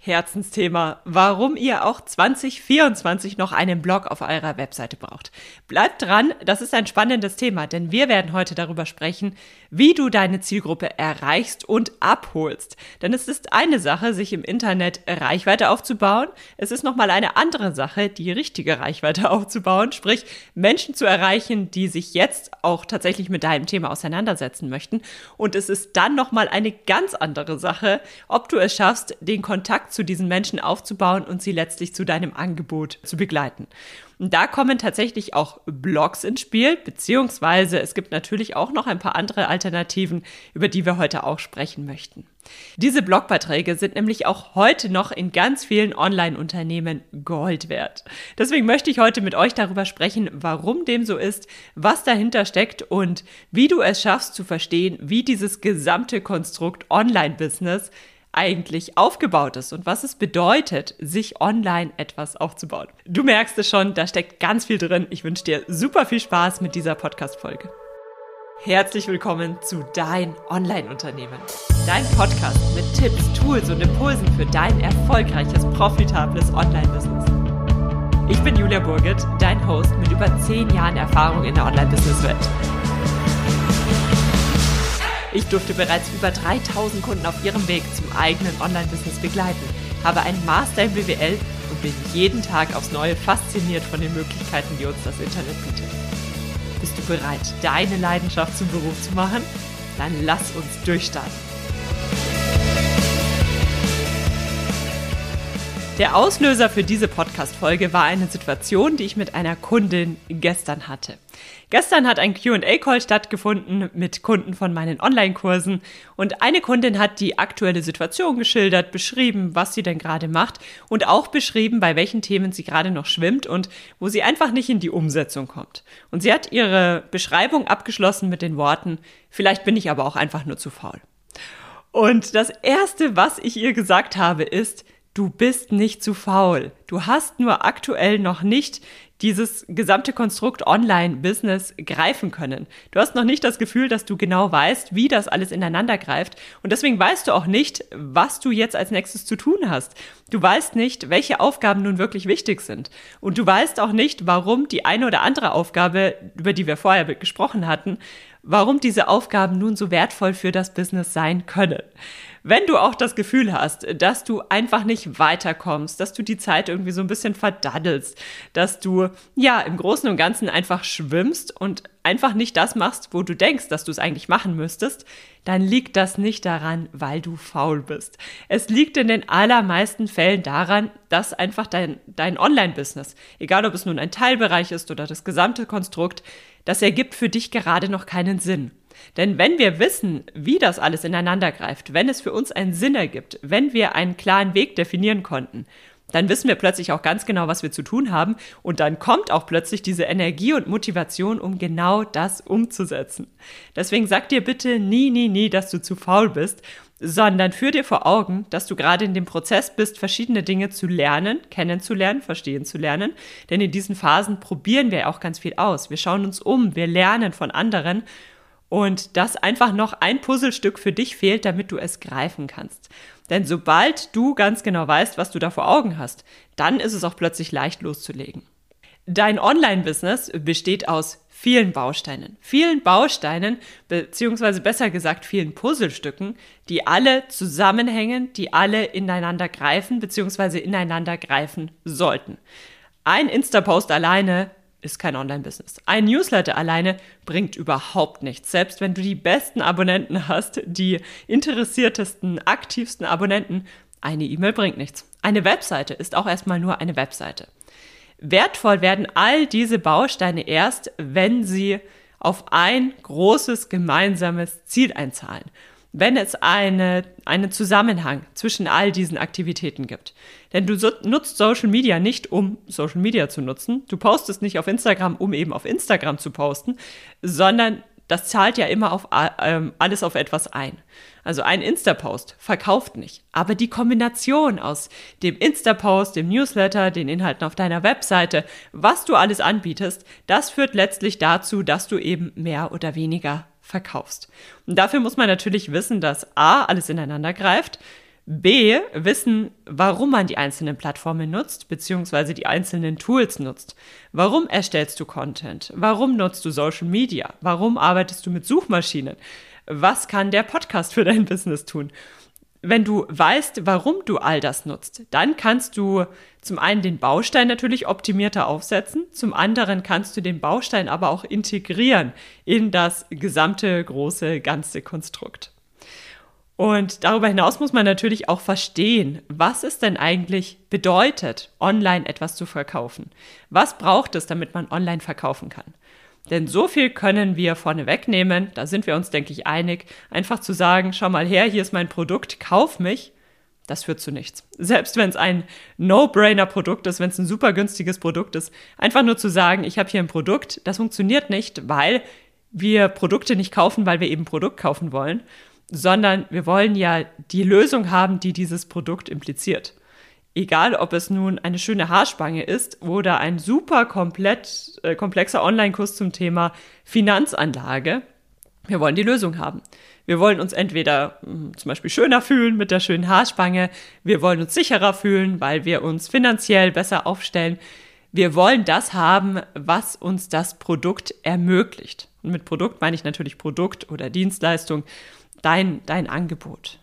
Herzensthema, warum ihr auch 2024 noch einen Blog auf eurer Webseite braucht. Bleibt dran, das ist ein spannendes Thema, denn wir werden heute darüber sprechen, wie du deine Zielgruppe erreichst und abholst. Denn es ist eine Sache, sich im Internet Reichweite aufzubauen. Es ist nochmal eine andere Sache, die richtige Reichweite aufzubauen, sprich Menschen zu erreichen, die sich jetzt auch tatsächlich mit deinem Thema auseinandersetzen möchten. Und es ist dann nochmal eine ganz andere Sache, ob du es schaffst, den Kontakt zu diesen Menschen aufzubauen und sie letztlich zu deinem Angebot zu begleiten. Und da kommen tatsächlich auch Blogs ins Spiel, beziehungsweise es gibt natürlich auch noch ein paar andere Alternativen, über die wir heute auch sprechen möchten. Diese Blogbeiträge sind nämlich auch heute noch in ganz vielen Online-Unternehmen Gold wert. Deswegen möchte ich heute mit euch darüber sprechen, warum dem so ist, was dahinter steckt und wie du es schaffst zu verstehen, wie dieses gesamte Konstrukt Online-Business eigentlich aufgebaut ist und was es bedeutet, sich online etwas aufzubauen. Du merkst es schon, da steckt ganz viel drin. Ich wünsche dir super viel Spaß mit dieser Podcast-Folge. Herzlich willkommen zu Dein Online-Unternehmen. Dein Podcast mit Tipps, Tools und Impulsen für dein erfolgreiches, profitables Online-Business. Ich bin Julia Burget, dein Host mit über 10 Jahren Erfahrung in der Online-Business-Welt. Ich durfte bereits über 3000 Kunden auf ihrem Weg zum eigenen Online-Business begleiten, habe einen Master in BWL und bin jeden Tag aufs Neue fasziniert von den Möglichkeiten, die uns das Internet bietet. Bist du bereit, deine Leidenschaft zum Beruf zu machen? Dann lass uns durchstarten. Der Auslöser für diese Podcast-Folge war eine Situation, die ich mit einer Kundin gestern hatte. Gestern hat ein Q&A-Call stattgefunden mit Kunden von meinen Online-Kursen und eine Kundin hat die aktuelle Situation geschildert, beschrieben, was sie denn gerade macht und auch beschrieben, bei welchen Themen sie gerade noch schwimmt und wo sie einfach nicht in die Umsetzung kommt. Und sie hat ihre Beschreibung abgeschlossen mit den Worten, vielleicht bin ich aber auch einfach nur zu faul. Und das Erste, was ich ihr gesagt habe, ist, du bist nicht zu faul. Du hast nur aktuell noch nicht dieses gesamte Konstrukt Online-Business greifen können. Du hast noch nicht das Gefühl, dass du genau weißt, wie das alles ineinander greift. Und deswegen weißt du auch nicht, was du jetzt als nächstes zu tun hast. Du weißt nicht, welche Aufgaben nun wirklich wichtig sind. Und du weißt auch nicht, warum die eine oder andere Aufgabe, über die wir vorher gesprochen hatten, warum diese Aufgaben nun so wertvoll für das Business sein können. Wenn du auch das Gefühl hast, dass du einfach nicht weiterkommst, dass du die Zeit irgendwie so ein bisschen verdaddelst, dass du ja im Großen und Ganzen einfach schwimmst und einfach nicht das machst, wo du denkst, dass du es eigentlich machen müsstest, dann liegt das nicht daran, weil du faul bist. Es liegt in den allermeisten Fällen daran, dass einfach dein Online-Business, egal ob es nun ein Teilbereich ist oder das gesamte Konstrukt, das ergibt für dich gerade noch keinen Sinn. Denn wenn wir wissen, wie das alles ineinander greift, wenn es für uns einen Sinn ergibt, wenn wir einen klaren Weg definieren konnten, dann wissen wir plötzlich auch ganz genau, was wir zu tun haben und dann kommt auch plötzlich diese Energie und Motivation, um genau das umzusetzen. Deswegen sag dir bitte nie, dass du zu faul bist, sondern führ dir vor Augen, dass du gerade in dem Prozess bist, verschiedene Dinge zu lernen, kennenzulernen, verstehen zu lernen. Denn in diesen Phasen probieren wir auch ganz viel aus. Wir schauen uns um, wir lernen von anderen und dass einfach noch ein Puzzlestück für dich fehlt, damit du es greifen kannst. Denn sobald du ganz genau weißt, was du da vor Augen hast, dann ist es auch plötzlich leicht loszulegen. Dein Online-Business besteht aus vielen Bausteinen, beziehungsweise besser gesagt vielen Puzzlestücken, die alle zusammenhängen, die alle ineinander greifen, beziehungsweise ineinander greifen sollten. Ein Insta-Post alleine ist kein Online-Business. Ein Newsletter alleine bringt überhaupt nichts. Selbst wenn du die besten Abonnenten hast, die interessiertesten, aktivsten Abonnenten, eine E-Mail bringt nichts. Eine Webseite ist auch erstmal nur eine Webseite. Wertvoll werden all diese Bausteine erst, wenn sie auf ein großes gemeinsames Ziel einzahlen. Wenn es einen Zusammenhang zwischen all diesen Aktivitäten gibt. Denn du nutzt Social Media nicht, um Social Media zu nutzen. Du postest nicht auf Instagram, um eben auf Instagram zu posten, sondern das zahlt ja immer auf alles auf etwas ein. Also ein Insta-Post verkauft nicht. Aber die Kombination aus dem Insta-Post, dem Newsletter, den Inhalten auf deiner Webseite, was du alles anbietest, das führt letztlich dazu, dass du eben mehr oder weniger verkaufst. Und dafür muss man natürlich wissen, dass A, alles ineinander greift, B, wissen, warum man die einzelnen Plattformen nutzt, beziehungsweise die einzelnen Tools nutzt. Warum erstellst du Content? Warum nutzt du Social Media? Warum arbeitest du mit Suchmaschinen? Was kann der Podcast für dein Business tun? Wenn du weißt, warum du all das nutzt, dann kannst du zum einen den Baustein natürlich optimierter aufsetzen, zum anderen kannst du den Baustein aber auch integrieren in das gesamte große, ganze Konstrukt. Und darüber hinaus muss man natürlich auch verstehen, was es denn eigentlich bedeutet, online etwas zu verkaufen. Was braucht es, damit man online verkaufen kann? Denn so viel können wir vorne wegnehmen, da sind wir uns, denke ich, einig, einfach zu sagen, schau mal her, hier ist mein Produkt, kauf mich, das führt zu nichts. Selbst wenn es ein No-Brainer-Produkt ist, wenn es ein super günstiges Produkt ist, einfach nur zu sagen, ich habe hier ein Produkt, das funktioniert nicht, weil wir Produkte nicht kaufen, weil wir eben Produkt kaufen wollen, sondern wir wollen ja die Lösung haben, die dieses Produkt impliziert. Egal, ob es nun eine schöne Haarspange ist oder ein super komplexer Online-Kurs zum Thema Finanzanlage, wir wollen die Lösung haben. Wir wollen uns entweder zum Beispiel schöner fühlen mit der schönen Haarspange, wir wollen uns sicherer fühlen, weil wir uns finanziell besser aufstellen. Wir wollen das haben, was uns das Produkt ermöglicht. Und mit Produkt meine ich natürlich Produkt oder Dienstleistung, dein Angebot.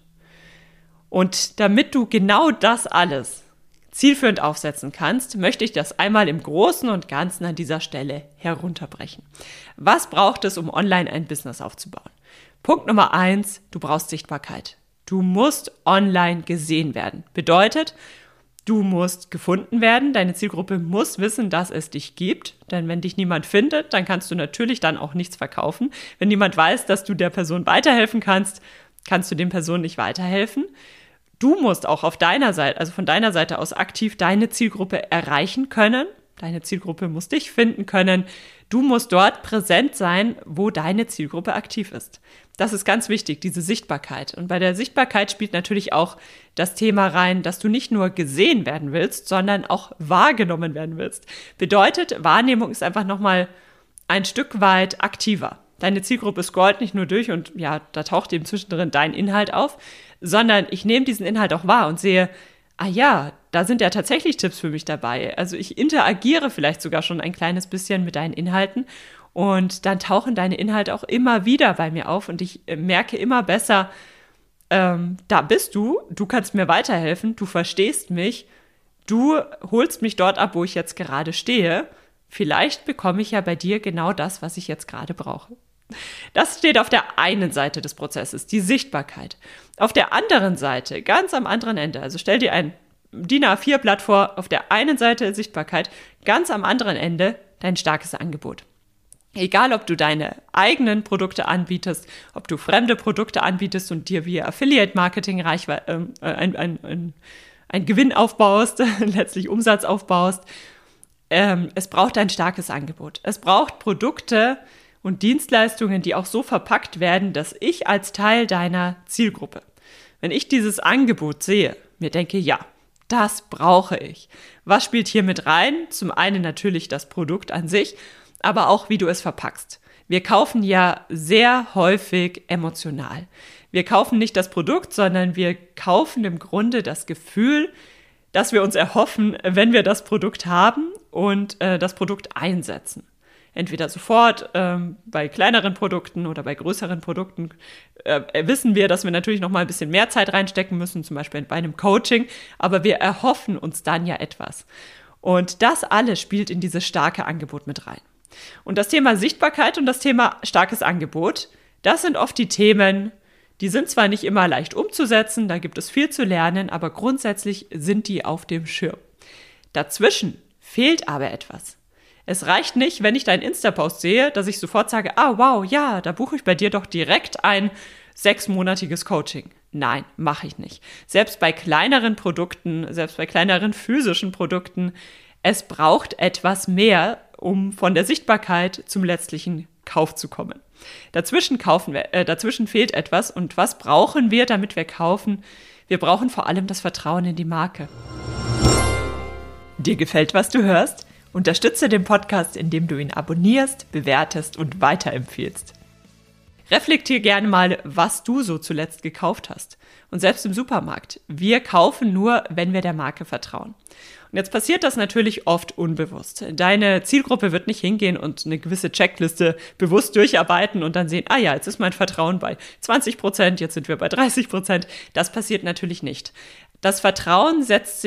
Und damit du genau das alles zielführend aufsetzen kannst, möchte ich das einmal im Großen und Ganzen an dieser Stelle herunterbrechen. Was braucht es, um online ein Business aufzubauen? Punkt Nummer 1, du brauchst Sichtbarkeit. Du musst online gesehen werden. Bedeutet, du musst gefunden werden, deine Zielgruppe muss wissen, dass es dich gibt, denn wenn dich niemand findet, dann kannst du natürlich dann auch nichts verkaufen. Wenn niemand weiß, dass du der Person weiterhelfen kannst, kannst du den Personen nicht weiterhelfen. Du musst auch auf deiner Seite, also von deiner Seite aus aktiv deine Zielgruppe erreichen können. Deine Zielgruppe muss dich finden können. Du musst dort präsent sein, wo deine Zielgruppe aktiv ist. Das ist ganz wichtig, diese Sichtbarkeit. Und bei der Sichtbarkeit spielt natürlich auch das Thema rein, dass du nicht nur gesehen werden willst, sondern auch wahrgenommen werden willst. Bedeutet, Wahrnehmung ist einfach nochmal ein Stück weit aktiver. Deine Zielgruppe scrollt nicht nur durch und ja, da taucht eben zwischendrin dein Inhalt auf, sondern ich nehme diesen Inhalt auch wahr und sehe, ah ja, da sind ja tatsächlich Tipps für mich dabei. Also ich interagiere vielleicht sogar schon ein kleines bisschen mit deinen Inhalten und dann tauchen deine Inhalte auch immer wieder bei mir auf und ich merke immer besser, da bist du kannst mir weiterhelfen, du verstehst mich, du holst mich dort ab, wo ich jetzt gerade stehe. Vielleicht bekomme ich ja bei dir genau das, was ich jetzt gerade brauche. Das steht auf der einen Seite des Prozesses, die Sichtbarkeit. Auf der anderen Seite, ganz am anderen Ende, also stell dir ein DIN A4-Blatt vor, auf der einen Seite Sichtbarkeit, ganz am anderen Ende dein starkes Angebot. Egal, ob du deine eigenen Produkte anbietest, ob du fremde Produkte anbietest und dir via Affiliate-Marketing ein Gewinn aufbaust, letztlich Umsatz aufbaust, es braucht ein starkes Angebot. Es braucht Produkte und Dienstleistungen, die auch so verpackt werden, dass ich als Teil deiner Zielgruppe, wenn ich dieses Angebot sehe, mir denke, ja, das brauche ich. Was spielt hier mit rein? Zum einen natürlich das Produkt an sich, aber auch, wie du es verpackst. Wir kaufen ja sehr häufig emotional. Wir kaufen nicht das Produkt, sondern wir kaufen im Grunde das Gefühl, dass wir uns erhoffen, wenn wir das Produkt haben und das Produkt einsetzen. Entweder sofort bei kleineren Produkten oder bei größeren Produkten wissen wir, dass wir natürlich noch mal ein bisschen mehr Zeit reinstecken müssen, zum Beispiel bei einem Coaching, aber wir erhoffen uns dann ja etwas. Und das alles spielt in dieses starke Angebot mit rein. Und das Thema Sichtbarkeit und das Thema starkes Angebot, das sind oft die Themen, die sind zwar nicht immer leicht umzusetzen, da gibt es viel zu lernen, aber grundsätzlich sind die auf dem Schirm. Dazwischen fehlt aber etwas. Es reicht nicht, wenn ich deinen Insta-Post sehe, dass ich sofort sage, ah wow, ja, da buche ich bei dir doch direkt ein 6-monatiges Coaching. Nein, mache ich nicht. Selbst bei kleineren Produkten, selbst bei kleineren physischen Produkten, es braucht etwas mehr, um von der Sichtbarkeit zum letztlichen Kauf zu kommen. Dazwischen fehlt etwas und was brauchen wir, damit wir kaufen? Wir brauchen vor allem das Vertrauen in die Marke. Dir gefällt, was du hörst? Unterstütze den Podcast, indem du ihn abonnierst, bewertest und weiterempfiehlst. Reflektier gerne mal, was du so zuletzt gekauft hast. Und selbst im Supermarkt. Wir kaufen nur, wenn wir der Marke vertrauen. Und jetzt passiert das natürlich oft unbewusst. Deine Zielgruppe wird nicht hingehen und eine gewisse Checkliste bewusst durcharbeiten und dann sehen, jetzt ist mein Vertrauen bei 20%, jetzt sind wir bei 30%. Das passiert natürlich nicht. Das Vertrauen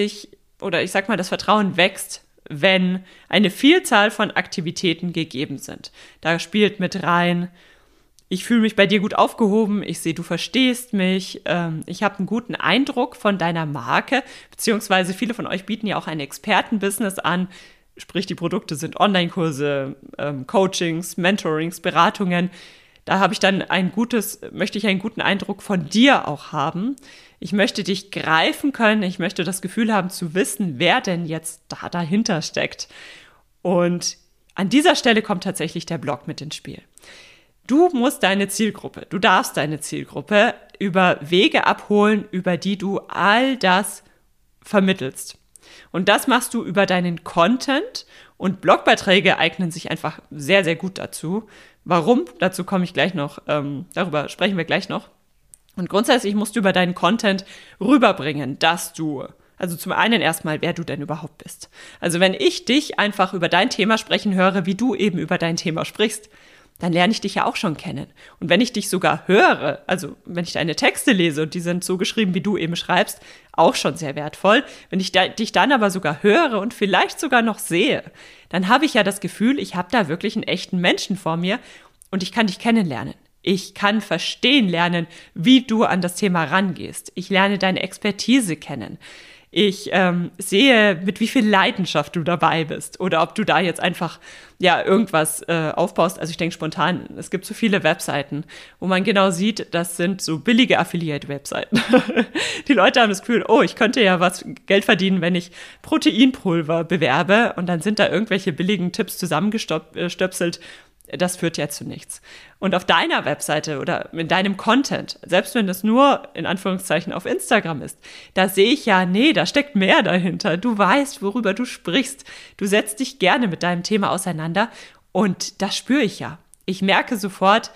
das Vertrauen wächst, wenn eine Vielzahl von Aktivitäten gegeben sind. Da spielt mit rein, ich fühle mich bei dir gut aufgehoben, ich sehe, du verstehst mich, ich habe einen guten Eindruck von deiner Marke, beziehungsweise viele von euch bieten ja auch ein Expertenbusiness an, sprich die Produkte sind Online-Kurse, Coachings, Mentorings, Beratungen. Da habe ich dann möchte ich einen guten Eindruck von dir auch haben. Ich möchte dich greifen können, ich möchte das Gefühl haben zu wissen, wer denn jetzt dahinter steckt. Und an dieser Stelle kommt tatsächlich der Blog mit ins Spiel. Du darfst deine Zielgruppe über Wege abholen, über die du all das vermittelst. Und das machst du über deinen Content und Blogbeiträge eignen sich einfach sehr, sehr gut dazu. Warum? Dazu komme ich gleich noch, darüber sprechen wir gleich noch. Und grundsätzlich musst du über deinen Content rüberbringen, also zum einen erstmal, wer du denn überhaupt bist. Also wenn ich dich einfach über dein Thema sprechen höre, wie du eben über dein Thema sprichst, dann lerne ich dich ja auch schon kennen. Und wenn ich dich sogar höre, also wenn ich deine Texte lese und die sind so geschrieben, wie du eben schreibst, auch schon sehr wertvoll. Wenn ich dich dann aber sogar höre und vielleicht sogar noch sehe, dann habe ich ja das Gefühl, ich habe da wirklich einen echten Menschen vor mir und ich kann dich kennenlernen. Ich kann verstehen lernen, wie du an das Thema rangehst. Ich lerne deine Expertise kennen. Ich sehe, mit wie viel Leidenschaft du dabei bist oder ob du da jetzt einfach irgendwas aufbaust. Also ich denke spontan, es gibt so viele Webseiten, wo man genau sieht, das sind so billige Affiliate-Webseiten. Die Leute haben das Gefühl, ich könnte ja Geld verdienen, wenn ich Proteinpulver bewerbe und dann sind da irgendwelche billigen Tipps zusammengestöpselt. Das führt ja zu nichts. Und auf deiner Webseite oder in deinem Content, selbst wenn das nur in Anführungszeichen auf Instagram ist, da sehe ich ja, da steckt mehr dahinter. Du weißt, worüber du sprichst. Du setzt dich gerne mit deinem Thema auseinander und das spüre ich ja. Ich merke sofort,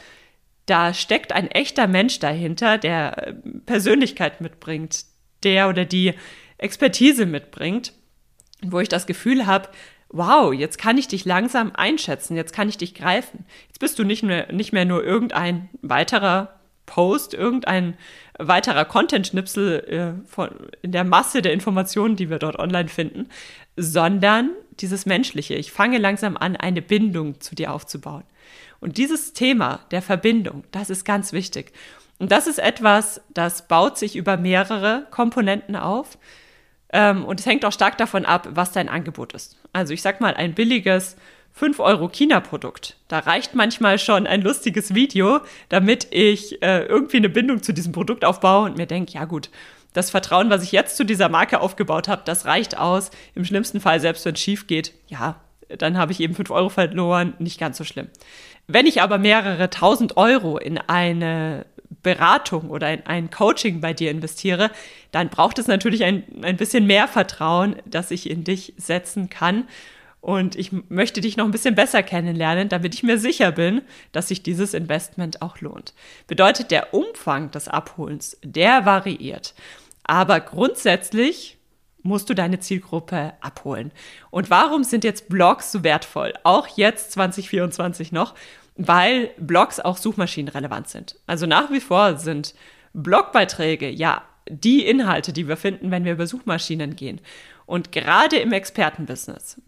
da steckt ein echter Mensch dahinter, der Persönlichkeit mitbringt, der oder die Expertise mitbringt, wo ich das Gefühl habe, wow, jetzt kann ich dich langsam einschätzen, jetzt kann ich dich greifen. Jetzt bist du nicht mehr nur irgendein weiterer Post, irgendein weiterer Content-Schnipsel in der Masse der Informationen, die wir dort online finden, sondern dieses Menschliche. Ich fange langsam an, eine Bindung zu dir aufzubauen. Und dieses Thema der Verbindung, das ist ganz wichtig. Und das ist etwas, das baut sich über mehrere Komponenten auf. Und es hängt auch stark davon ab, was dein Angebot ist. Also ich sag mal, ein billiges 5 € China-Produkt. Da reicht manchmal schon ein lustiges Video, damit ich irgendwie eine Bindung zu diesem Produkt aufbaue und mir denke, ja gut, das Vertrauen, was ich jetzt zu dieser Marke aufgebaut habe, das reicht aus. Im schlimmsten Fall, selbst wenn es schief geht, dann habe ich eben 5 € verloren, nicht ganz so schlimm. Wenn ich aber mehrere 1.000 € in eine Beratung oder in ein Coaching bei dir investiere, dann braucht es natürlich ein bisschen mehr Vertrauen, das ich in dich setzen kann. Und ich möchte dich noch ein bisschen besser kennenlernen, damit ich mir sicher bin, dass sich dieses Investment auch lohnt. Bedeutet, der Umfang des Abholens, der variiert. Aber grundsätzlich musst du deine Zielgruppe abholen. Und warum sind jetzt Blogs so wertvoll? Auch jetzt 2024 noch, weil Blogs auch suchmaschinenrelevant sind. Also nach wie vor sind Blogbeiträge die Inhalte, die wir finden, wenn wir über Suchmaschinen gehen. Und gerade im Expertenbusiness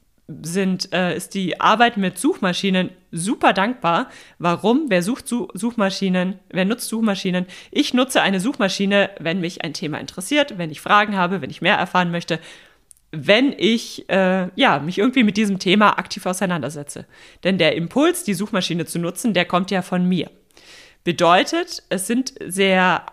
ist die Arbeit mit Suchmaschinen super dankbar. Warum? Wer nutzt Suchmaschinen? Ich nutze eine Suchmaschine, wenn mich ein Thema interessiert, wenn ich Fragen habe, wenn ich mehr erfahren möchte, wenn ich mich irgendwie mit diesem Thema aktiv auseinandersetze. Denn der Impuls, die Suchmaschine zu nutzen, der kommt ja von mir. Bedeutet, es sind sehr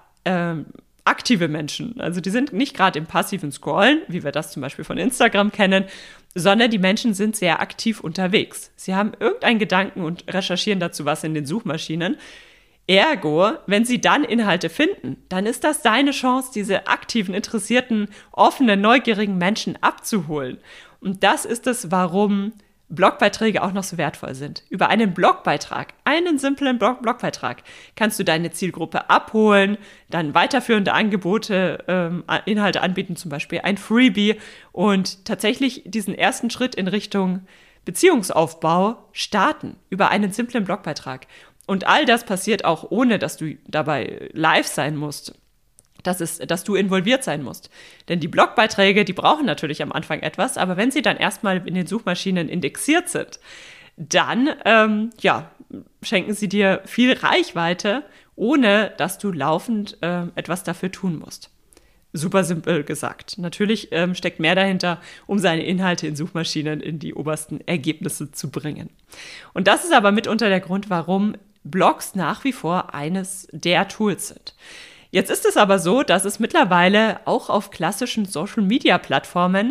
aktive Menschen. Also die sind nicht gerade im passiven Scrollen, wie wir das zum Beispiel von Instagram kennen, sondern die Menschen sind sehr aktiv unterwegs. Sie haben irgendeinen Gedanken und recherchieren dazu was in den Suchmaschinen. Ergo, wenn sie dann Inhalte finden, dann ist das deine Chance, diese aktiven, interessierten, offenen, neugierigen Menschen abzuholen. Und das ist es, warum Blogbeiträge auch noch so wertvoll sind. Über einen Blogbeitrag, einen simplen Blogbeitrag, kannst du deine Zielgruppe abholen, dann weiterführende Angebote, Inhalte anbieten, zum Beispiel ein Freebie und tatsächlich diesen ersten Schritt in Richtung Beziehungsaufbau starten über einen simplen Blogbeitrag. Und all das passiert auch ohne, dass du dabei live sein musst. Dass du involviert sein musst. Denn die Blogbeiträge, die brauchen natürlich am Anfang etwas, aber wenn sie dann erstmal in den Suchmaschinen indexiert sind, dann schenken sie dir viel Reichweite, ohne dass du laufend etwas dafür tun musst. Super simpel gesagt. Natürlich steckt mehr dahinter, um seine Inhalte in Suchmaschinen in die obersten Ergebnisse zu bringen. Und das ist aber mitunter der Grund, warum Blogs nach wie vor eines der Tools sind. Jetzt ist es aber so, dass es mittlerweile auch auf klassischen Social-Media-Plattformen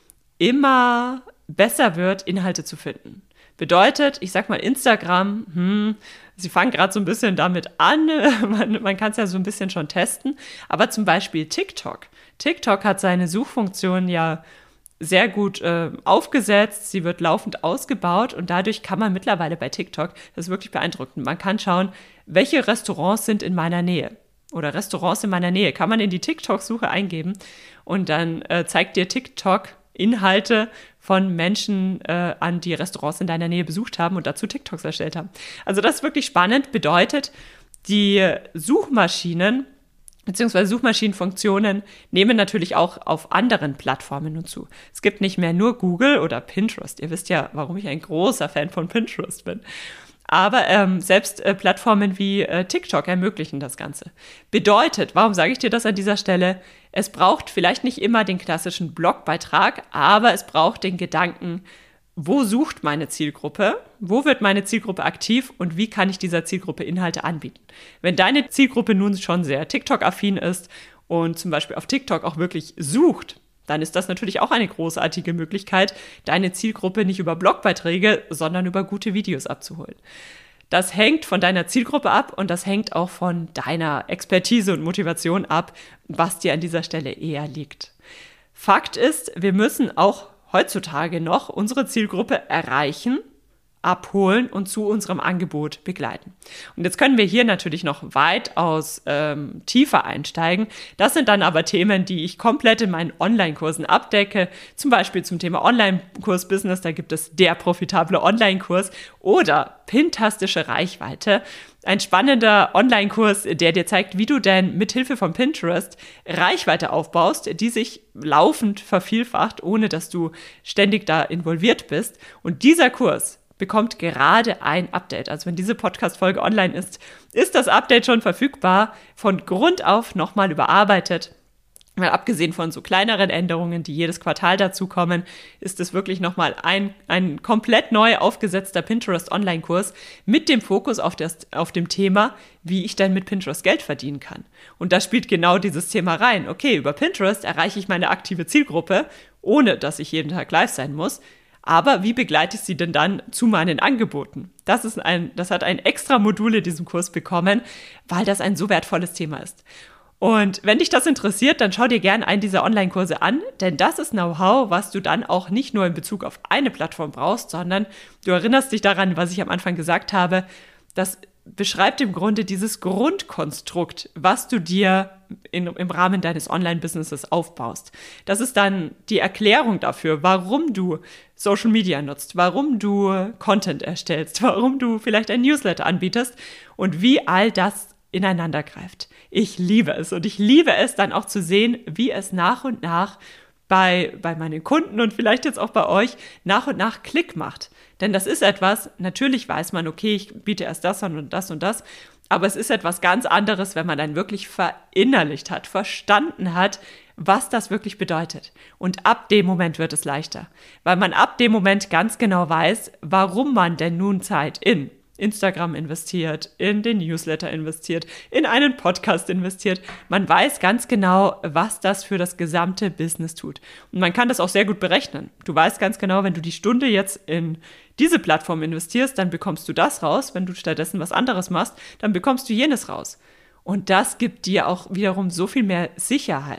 immer besser wird, Inhalte zu finden. Bedeutet, ich sag mal Instagram, sie fangen gerade so ein bisschen damit an, man kann es ja so ein bisschen schon testen, aber zum Beispiel TikTok. TikTok hat seine Suchfunktion ja sehr gut aufgesetzt, sie wird laufend ausgebaut und dadurch kann man mittlerweile bei TikTok, das ist wirklich beeindruckend, man kann schauen, welche Restaurants sind in meiner Nähe. Oder Restaurants in meiner Nähe, kann man in die TikTok-Suche eingeben und dann zeigt dir TikTok Inhalte von Menschen an, die Restaurants in deiner Nähe besucht haben und dazu TikToks erstellt haben. Also das ist wirklich spannend, bedeutet, die Suchmaschinen bzw. Suchmaschinenfunktionen nehmen natürlich auch auf anderen Plattformen hinzu. Es gibt nicht mehr nur Google oder Pinterest. Ihr wisst ja, warum ich ein großer Fan von Pinterest bin. Aber selbst Plattformen wie TikTok ermöglichen das Ganze. Bedeutet, warum sage ich dir das an dieser Stelle? Es braucht vielleicht nicht immer den klassischen Blogbeitrag, aber es braucht den Gedanken, wo sucht meine Zielgruppe, wo wird meine Zielgruppe aktiv und wie kann ich dieser Zielgruppe Inhalte anbieten. Wenn deine Zielgruppe nun schon sehr TikTok-affin ist und zum Beispiel auf TikTok auch wirklich sucht, dann ist das natürlich auch eine großartige Möglichkeit, deine Zielgruppe nicht über Blogbeiträge, sondern über gute Videos abzuholen. Das hängt von deiner Zielgruppe ab und das hängt auch von deiner Expertise und Motivation ab, was dir an dieser Stelle eher liegt. Fakt ist, wir müssen auch heutzutage noch unsere Zielgruppe erreichen, abholen und zu unserem Angebot begleiten. Und jetzt können wir hier natürlich noch weitaus tiefer einsteigen. Das sind dann aber Themen, die ich komplett in meinen Online-Kursen abdecke. Zum Beispiel zum Thema Online-Kurs-Business, da gibt es der profitable Online-Kurs oder Pintastische Reichweite. Ein spannender Online-Kurs, der dir zeigt, wie du denn mithilfe von Pinterest Reichweite aufbaust, die sich laufend vervielfacht, ohne dass du ständig da involviert bist. Und dieser Kurs bekommt gerade ein Update. Also wenn diese Podcast-Folge online ist, ist das Update schon verfügbar, von Grund auf nochmal überarbeitet. Mal abgesehen von so kleineren Änderungen, die jedes Quartal dazukommen, ist es wirklich nochmal ein komplett neu aufgesetzter Pinterest-Online-Kurs mit dem Fokus auf dem Thema, wie ich denn mit Pinterest Geld verdienen kann. Und da spielt genau dieses Thema rein. Okay, über Pinterest erreiche ich meine aktive Zielgruppe, ohne dass ich jeden Tag live sein muss. Aber wie begleite ich sie denn dann zu meinen Angeboten? Das hat ein extra Modul in diesem Kurs bekommen, weil das ein so wertvolles Thema ist. Und wenn dich das interessiert, dann schau dir gerne einen dieser Online-Kurse an, denn das ist Know-how, was du dann auch nicht nur in Bezug auf eine Plattform brauchst, sondern du erinnerst dich daran, was ich am Anfang gesagt habe, das beschreibt im Grunde dieses Grundkonstrukt, was du dir im Rahmen deines Online-Businesses aufbaust. Das ist dann die Erklärung dafür, warum du Social Media nutzt, warum du Content erstellst, warum du vielleicht ein Newsletter anbietest und wie all das ineinander greift. Ich liebe es und ich liebe es dann auch zu sehen, wie es nach und nach bei meinen Kunden und vielleicht jetzt auch bei euch nach und nach Klick macht. Denn das ist etwas, natürlich weiß man, okay, ich biete erst das an und das und das, aber es ist etwas ganz anderes, wenn man dann wirklich verinnerlicht hat, verstanden hat, was das wirklich bedeutet. Und ab dem Moment wird es leichter, weil man ab dem Moment ganz genau weiß, warum man denn nun Zeit in Instagram investiert, in den Newsletter investiert, in einen Podcast investiert. Man weiß ganz genau, was das für das gesamte Business tut. Und man kann das auch sehr gut berechnen. Du weißt ganz genau, wenn du die Stunde jetzt in diese Plattform investierst, dann bekommst du das raus. Wenn du stattdessen was anderes machst, dann bekommst du jenes raus. Und das gibt dir auch wiederum so viel mehr Sicherheit.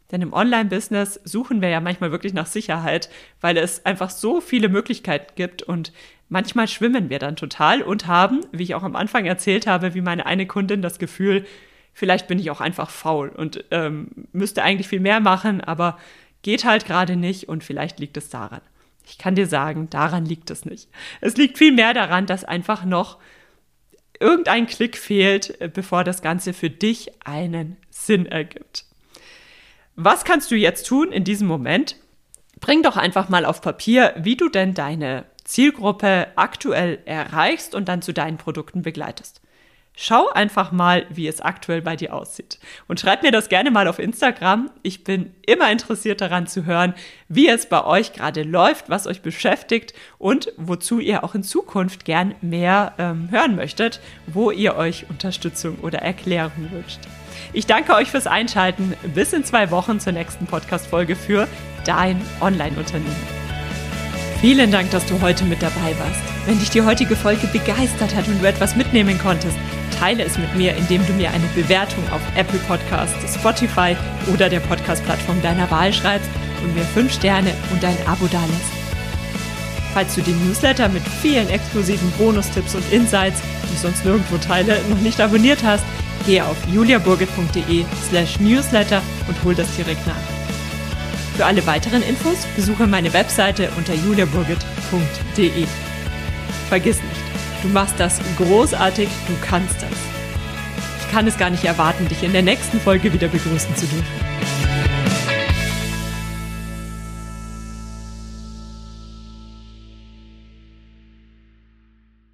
Denn im Online-Business suchen wir ja manchmal wirklich nach Sicherheit, weil es einfach so viele Möglichkeiten gibt und manchmal schwimmen wir dann total und haben, wie ich auch am Anfang erzählt habe, wie meine eine Kundin das Gefühl, vielleicht bin ich auch einfach faul und müsste eigentlich viel mehr machen, aber geht halt gerade nicht und vielleicht liegt es daran. Ich kann dir sagen, daran liegt es nicht. Es liegt viel mehr daran, dass einfach noch irgendein Klick fehlt, bevor das Ganze für dich einen Sinn ergibt. Was kannst du jetzt tun in diesem Moment? Bring doch einfach mal auf Papier, wie du denn deine Zielgruppe aktuell erreichst und dann zu deinen Produkten begleitest. Schau einfach mal, wie es aktuell bei dir aussieht. Und schreib mir das gerne mal auf Instagram. Ich bin immer interessiert daran zu hören, wie es bei euch gerade läuft, was euch beschäftigt und wozu ihr auch in Zukunft gern mehr hören möchtet, wo ihr euch Unterstützung oder Erklärung wünscht. Ich danke euch fürs Einschalten. Bis in 2 Wochen zur nächsten Podcast-Folge für dein Online-Unternehmen. Vielen Dank, dass du heute mit dabei warst. Wenn dich die heutige Folge begeistert hat und du etwas mitnehmen konntest, teile es mit mir, indem du mir eine Bewertung auf Apple Podcasts, Spotify oder der Podcast-Plattform deiner Wahl schreibst und mir 5 Sterne und ein Abo dalässt. Falls du den Newsletter mit vielen exklusiven Bonustipps und Insights, die ich sonst nirgendwo teile, noch nicht abonniert hast, gehe auf juliaburgit.de/newsletter und hol das direkt nach. Für alle weiteren Infos besuche meine Webseite unter juliaburgit.de. Vergiss nicht, du machst das großartig, du kannst das. Ich kann es gar nicht erwarten, dich in der nächsten Folge wieder begrüßen zu dürfen.